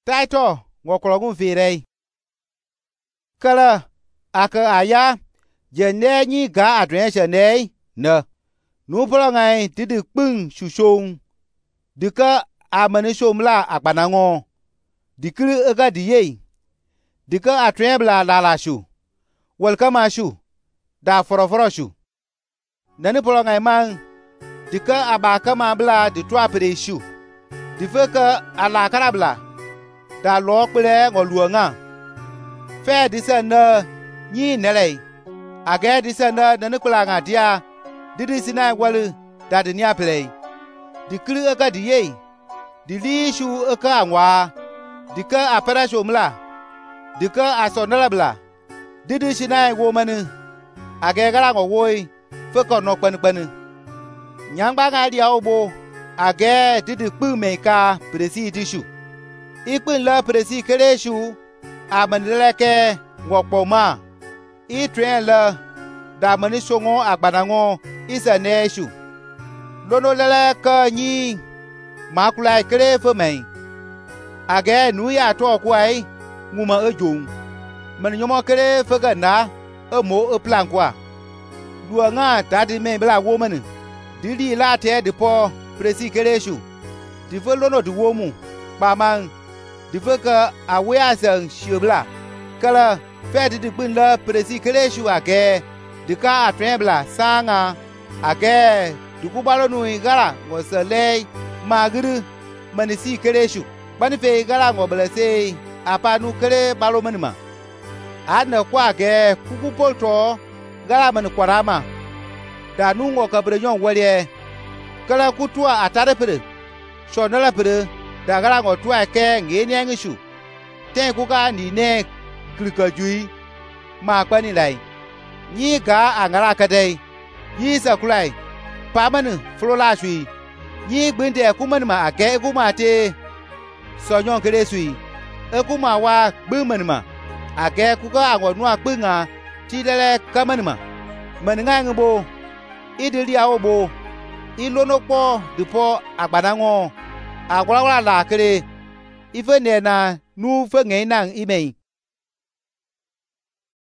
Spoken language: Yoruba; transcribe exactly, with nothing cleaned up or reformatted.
taito ngokologun firei kala aka aya jene ni ga adrenche nei na nu polo ngai tidi pung shushong dika amani shomla akbanango dikri aga diye dika atrebla lala shu welcome shu da foroforo shu nani polo ngai mang dika abaka mabla di twa pre shu difeka ala karabla da lokple ngoluanga fe disana ni nelei age disana nani kula ngadia didi sina walu da dinia play dikri aga diye dili shu aka anwa dika apara shomla dika asonalabla didi sina woman age gara ngowoi feko no kpan nyangba ga dia obo age didi pu meka presi dishu ipin la presi kereshu amanleke ngopoma i train la da mani songo agbanango isaneshu lono lele ka nyi makula kere fomei age nu ya to kwai nguma ejong man nyomo kere fega na emo e plan kwa luanga dadi me bla woman didi la te de po presi kereshu di folono di womu ba man di feka awe asan shibla kala fe di gbin la presi kereshu age di ka atrebla sanga age di kubalo nu igara ngosale magru manisi kereshu bani fe igara ngoblese apa nu kere balo manima ana kwa age kuku polto gara man kwarama da nungo kabre nyon wale kala kutua atare pere shonala pere da gara ngo tua ke ngeni angishu ten kuka ni ne klikajui ma kwani lai ni ga angara kadai yi sakulai pamanu flola shui ni gbinde kuman ma age kumate sonyon kere sui ekuma wa gbumanima age kuka ango nua gbinga tidele kamanima maninga ngbo idili awobo ilonokpo dipo agbanango agwalawala la kere ife ne na nu fe ngei nang imei